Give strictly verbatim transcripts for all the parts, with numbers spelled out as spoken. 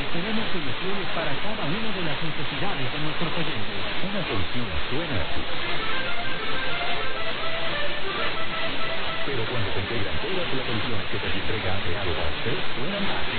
tenemos soluciones para cada una de las necesidades de nuestros oyentes. Una solución suena así. Pero cuando se integran todas las soluciones que Servientrega ha creado para usted, suenan así.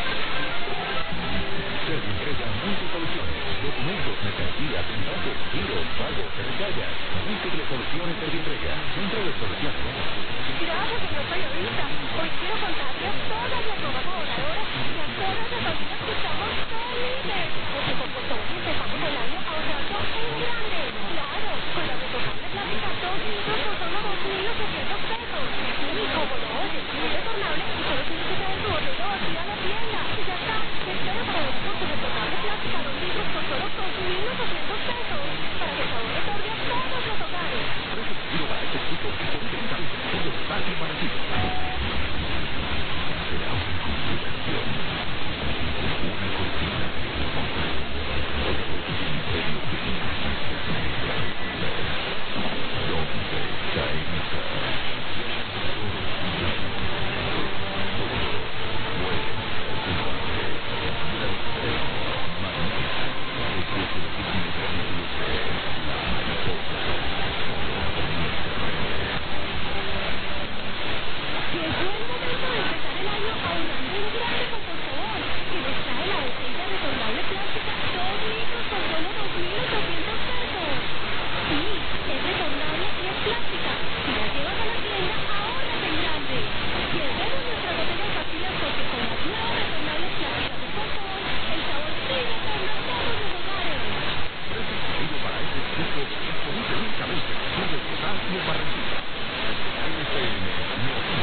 Servientrega multisoluciones, documentos, mercancías, envases, giros, pagos, recargas. Múltiples soluciones Servientrega, centro de soluciones. Gracias, señor periodista. Hoy quiero contarle a todas las nuevas colaboradoras y a todas las familias que estamos felices. Porque con Portones empezamos el año ahorrando en grande. Claro, con la retornable plástica dos litros por solo dos mil ochocientos pesos. Y como lo oyes, es retornable y solo tienes que traer tu botella vacía a la tienda. Y ya está. Te espero para ver con tu retornable plástica dos litros por solo dos mil ochocientos pesos. Para que el sabor retorne a todos los hogares. Precio seguro para este tipo y por directamente todo fácil para ti. Será una complicación. Una cortina de ¿dónde está Elisa? Únicamente, disponible únicamente en Barranquilla. F M